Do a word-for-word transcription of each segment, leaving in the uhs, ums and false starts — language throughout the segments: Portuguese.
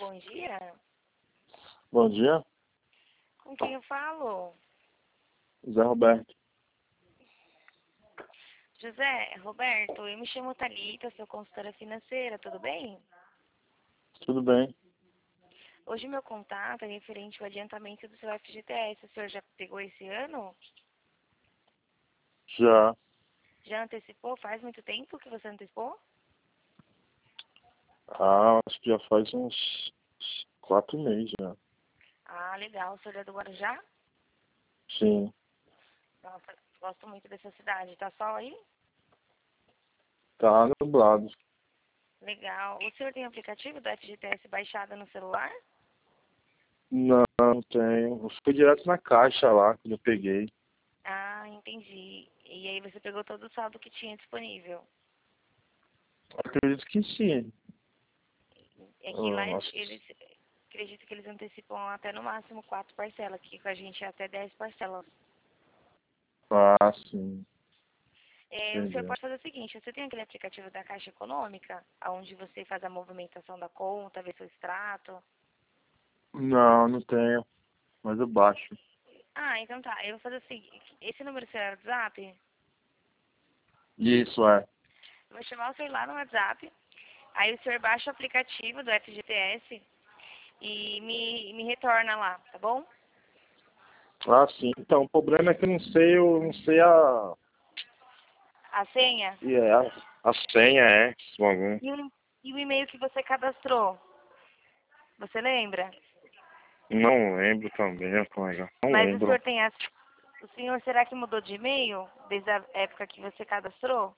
bom dia. Bom dia, Com quem eu falo? Zé Roberto. José, Roberto, eu me chamo Thalita, sou consultora financeira, tudo bem? Tudo bem? Hoje meu contato é referente ao adiantamento do seu F G T S. O senhor já pegou esse ano? Já. Já antecipou? Faz muito tempo que você antecipou? Ah, acho que já faz uns quatro meses já. Ah, legal. O senhor é do Guarujá? Sim. Nossa, gosto muito dessa cidade. Tá sol aí? Tá nublado. Legal. O senhor tem aplicativo do F G T S baixado no celular? Não, não tenho. Eu fui direto na caixa lá, quando eu peguei. Ah, entendi. E aí você pegou todo o saldo que tinha disponível. Acredito que sim. É que lá Eu acho eles, que... acredito que eles antecipam até no máximo quatro parcelas, aqui com a gente é até dez parcelas. Ah, sim. É, o senhor Entendi. pode fazer o seguinte, você tem aquele aplicativo da Caixa Econômica, onde você faz a movimentação da conta, vê seu extrato? Não, não tenho. Mas eu baixo. Ah, então tá, eu vou fazer o seguinte, esse número seu é WhatsApp? Isso, é. Eu vou chamar o celular no WhatsApp, aí o senhor baixa o aplicativo do F G T S e me, me retorna lá, tá bom? Ah, sim. Então, o problema é que eu não sei, eu não sei a... A senha E é, a, a senha, é. Esse bagulho. e o, e o e-mail que você cadastrou, você lembra? Não lembro também, colega. Não Mas o lembro. senhor tem as... O senhor, será que mudou de e-mail desde a época que você cadastrou?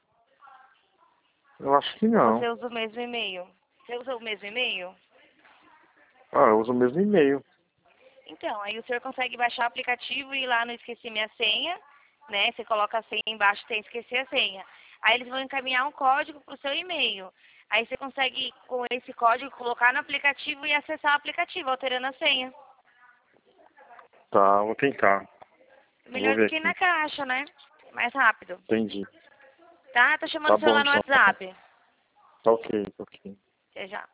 Eu acho que Ou não. você usa o mesmo e-mail? Você usa o mesmo e-mail? Ah, eu uso o mesmo e-mail. Então, aí o senhor consegue baixar o aplicativo e ir lá no Esqueci Minha Senha, né? Você coloca a senha embaixo, tem Esquecer a Senha. Aí eles vão encaminhar um código para o seu e-mail. Aí você consegue, com esse código, colocar no aplicativo e acessar o aplicativo, alterando a senha. Tá, vou tentar. Vou Melhor do ver que ir na aqui. caixa, né? Mais rápido. Entendi. Tá? Tá chamando Tá o senhor bom, lá no então. WhatsApp. Tá ok, tá ok. Até já.